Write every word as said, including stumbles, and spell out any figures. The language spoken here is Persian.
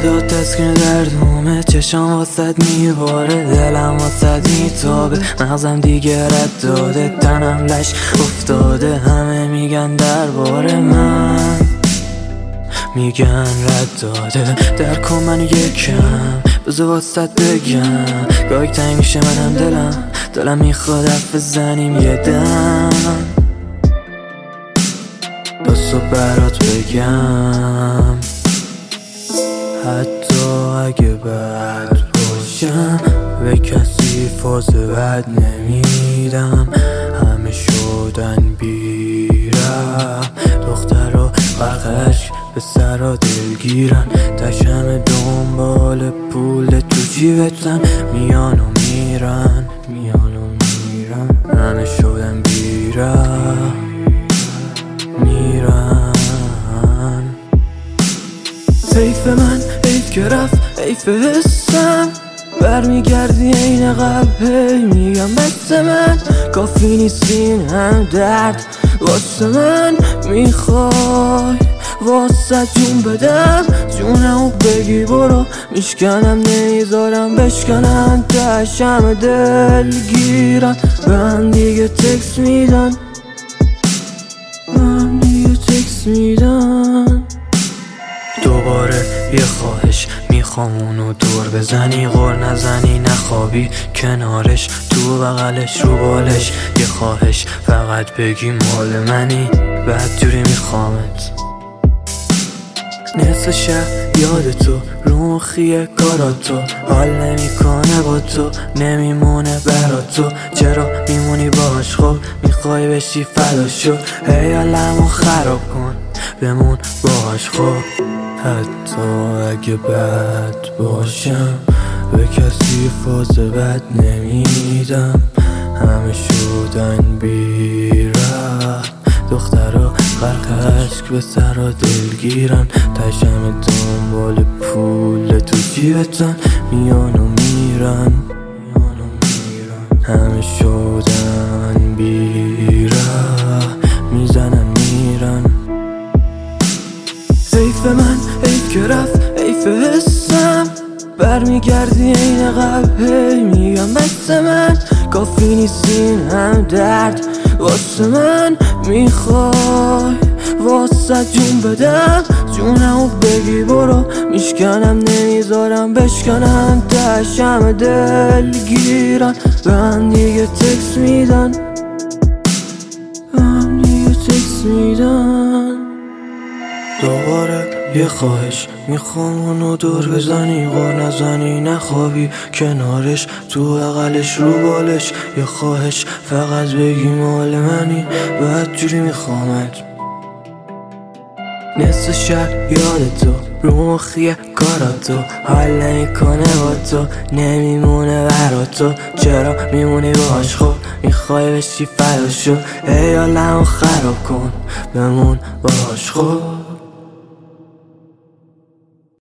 صدا تسکین دردومه، چشم واسد میباره، دلم واسد میتابه، مغزم دیگه رد داده، تنم لش افتاده، همه میگن درباره من، میگن رد داده. در کن منو یکم بذار واسد بگم، گاهی تنگ میشه منم دلم دلم میخواد حرف بزنیم یه دم، بسو برات بگم حتی اگه بد باشم به کسی فاز بد نمیدم، همه شدن بیرم، دخترها غرقش به سرا دلگیرن، تشم دنبال پول تو جیبتن، میان و میرن میان و میرن، همه شدن بیرم میرن. حیف من حیف که رفت حیف حسم، برمیگردی این قبل هی میگم مثل من، کافی نیست این هم درد واسه من، میخوای واسه جون بدم جونمو بگی برو، میشکنم نمیذارم بشکنم، تشم دل گیرن، به هم دیگه تکس میدن به هم دیگه تکس میدن. دوباره یه خواهش میخوام اونو دور بزنی، غر نزنی نخوابی کنارش، تو بغلش رو بالش، یه خواهش فقط بگی مال منی، بعد جوری میخوامت. نصف شب یاد تو رو مخیه کاراتو، حال نمیکنه با تو نمیمونه برا تو، چرا میمونی باش خب میخوای بشی فداشو، هی حالمو خراب کن بمون باش خب. حتی اگه بد باشم به کسی فاز بد نمیدم، همه شدن بیرم، دخترها غرق اشک به سرا دلگیرن، تشم دنبال پول تو جیبتن، میان و میرن همه شدن بیرم، میزنن میرن. حیف من حیف که رفت حیف حسم، برمیگردی این قبل هی میگم مثل من، کافی نیست این هم درد واسه من، میخوای واسه جون بدم جونمو بگی برو، میشکنم نمیذارم بشکنم، تشم دل گیرن، به هم دیگه تکس میدن به هم دیگه تکس میدن. دوباره یه خواهش میخوام اونو دور بزنی، غر نزنی نخوابی کنارش، تو بغلش رو بالش، یه خواهش فقط بگی مال منی، بعد جوری میخوامت. نصف شب یاد تو رو مخیه کاراتو، حال نمیکنه با تو نمیمونه برا تو، چرا میمونی باش خب میخوای بشی فداشو، هی حالمو خراب کن بمون باش خب.